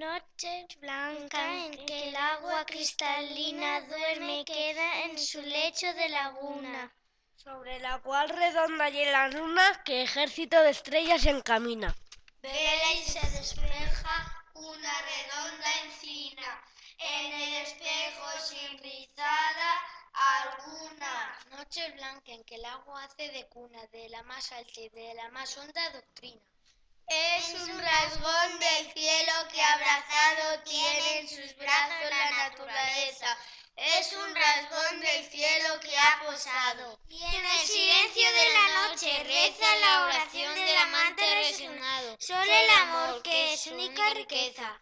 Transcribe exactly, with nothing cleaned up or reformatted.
Noche blanca en que el agua cristalina duerme y queda en su lecho de laguna, sobre la cual redonda y en la luna que ejército de estrellas encamina. Vela y se despeja una redonda encina, en el espejo sin rizada alguna. Noche blanca en que el agua hace de cuna de la más alta y de la más honda doctrina. Es un rasgón del cielo que abrazado tiene en sus brazos la naturaleza. Es un rasgón del cielo que ha posado. Y en el silencio de la noche reza la oración del amante resignado. Solo el amor, que es única riqueza.